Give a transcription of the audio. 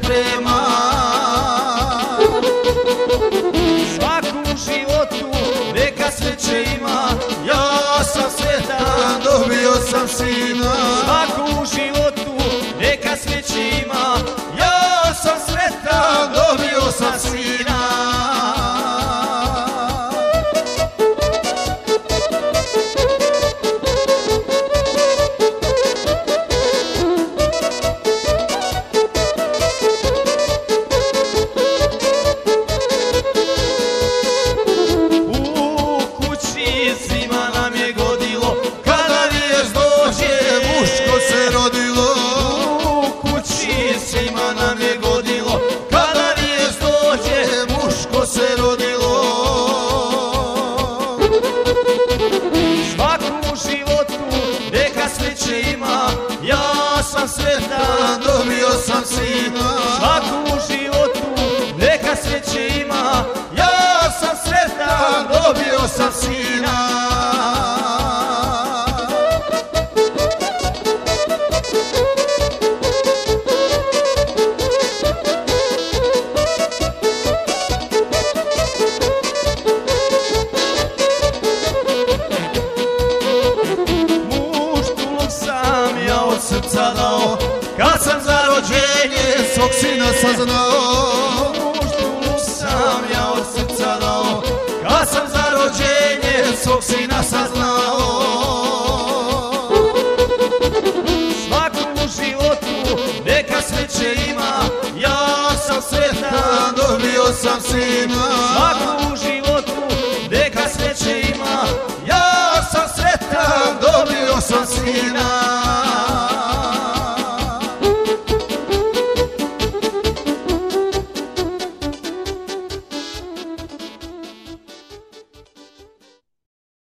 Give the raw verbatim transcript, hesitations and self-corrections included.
sprema. Svaku u životu neka sreće ima, ja sam sretan, dobio sam sina. Svaku u životu neka sreće ima, ja sam sretan, dobio sam sina. Svima nam je godilo, kada vijest dođe, muško se rodilo. U kući svima nam je godilo, kada vijest dođe, muško se rodilo. Svaku u životu neka sreće ima, ja sam sretan, dobio sam sina. Svaku u životu neka sreće ima, ja sam sretan, dobio sam sina. Muštuluk sam ja od srca dao, kad sam za rođenje svog sina saznao. Muštuluk sam ja od srca dao, kad sam za rođenje svog sina saznao. Svaku u životu neka sreće ima, ja sam sretan, dobio sam sina. Svaku u životu neka sreće ima, ja sam sretan, dobio sam sina.